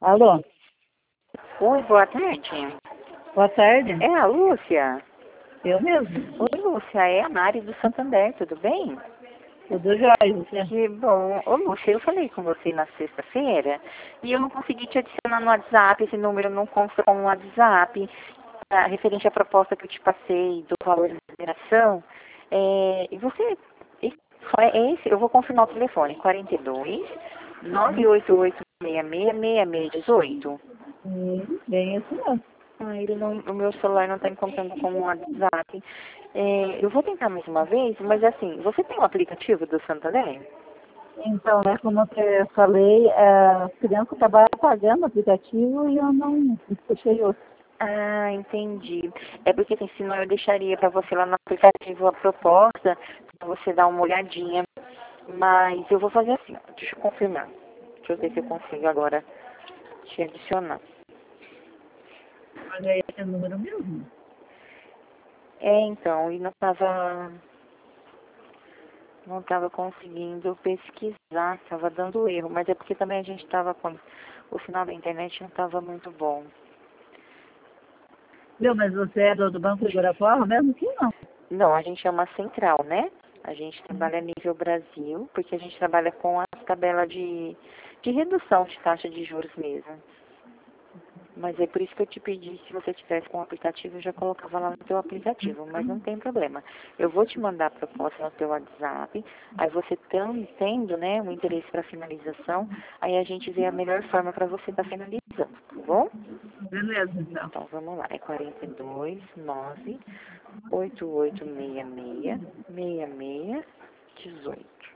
Alô, Oi, boa tarde. boa tarde. É a Lúcia? Eu mesmo. Oi, Lúcia, é a Mari do Santander, tudo bem? Tudo jóia, você? Que bom. Ô, Lúcia, eu falei com você na sexta-feira e eu não consegui te adicionar no WhatsApp, esse número não consta como WhatsApp, referente à proposta que eu te passei do valor da remuneração. E você, é esse, eu vou confirmar o telefone, 42 988 666618. Bem isso mesmo. Ele não, o meu celular não está encontrando como um WhatsApp. Eu vou tentar mais uma vez, mas assim, você tem um aplicativo do Santander? Então, né, como eu falei, a criança estava pagando o aplicativo e eu não puxei outro. Ah, entendi. É porque assim, senão eu deixaria para você lá no aplicativo a proposta, para você dar uma olhadinha. Mas eu vou fazer assim, ó, deixa eu confirmar. Deixa eu ver se eu consigo agora te adicionar. Mas é esse número mesmo. Então, e não estava conseguindo pesquisar, estava dando erro, mas é porque também a gente estava com o sinal da internet não estava muito bom. Viu, mas você é do Banco de Guarapuava mesmo? Que não. Não, a gente é uma central, né? A gente trabalha a nível Brasil, porque a gente trabalha com as tabelas de redução de taxa de juros mesmo. Mas é por isso que eu te pedi, se você tivesse com o aplicativo, eu já colocava lá no teu aplicativo, mas não tem problema. Eu vou te mandar a proposta no teu WhatsApp, aí você tendo, né, um interesse para finalização, aí a gente vê a melhor forma para você estar finalizando, tá bom? Beleza, então. Então vamos lá, é 42 9 8866 6618.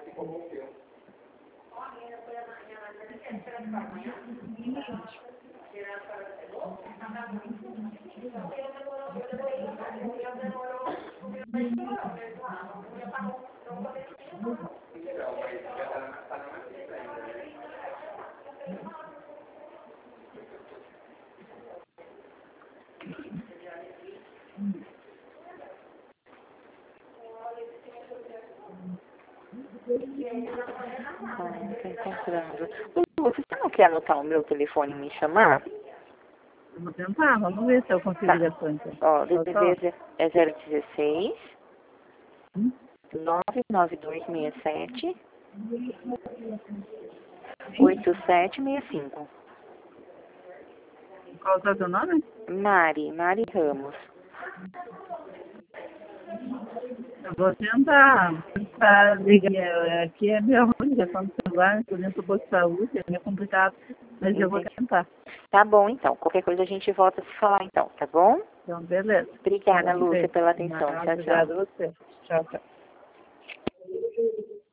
Não tô encontrando. Você não quer anotar o meu telefone e me chamar? Eu vou tentar, vamos ver se eu consigo Tá. ligação, então. Ó, Só só. DDD é 016 Hum? 99267 Sim? 8765. Qual é o seu nome? Mari Ramos. Eu vou tentar ligar. Aqui é minha ligação do celular, estou dentro do posto de saúde, é meio complicado, mas eu vou Entendi. tentar. Tá bom, então. Qualquer coisa a gente volta a se falar, então, tá bom? Então, beleza. Obrigada, Vamos Lúcia, ver. pela atenção. Tchau, tchau. Obrigada a você. Tchau, tchau.